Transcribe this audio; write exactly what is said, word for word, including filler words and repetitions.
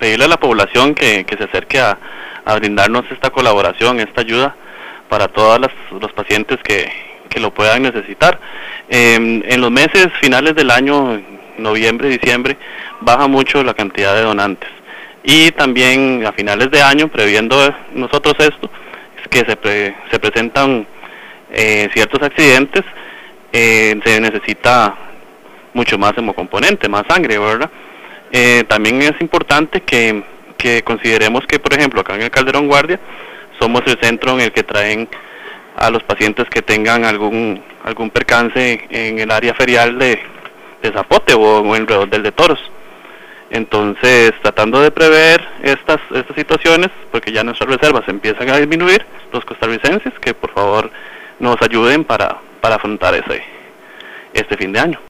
pedirle a la población que, que se acerque a, a brindarnos esta colaboración, esta ayuda para todos los pacientes que, que lo puedan necesitar. Eh, en los meses finales del año, noviembre, diciembre, baja mucho la cantidad de donantes. Y también a finales de año, previendo nosotros esto, es que se, pre, se presentan eh, ciertos accidentes, eh, se necesita mucho más hemocomponente, más sangre, ¿verdad? Eh, también es importante que, que consideremos que, por ejemplo, acá en el Calderón Guardia, somos el centro en el que traen a los pacientes que tengan algún algún percance en el área ferial de, de Zapote o, o en Redondel de Toros. Entonces, tratando de prever estas estas situaciones, porque ya nuestras reservas empiezan a disminuir, los costarricenses que por favor nos ayuden para, para afrontar ese este fin de año.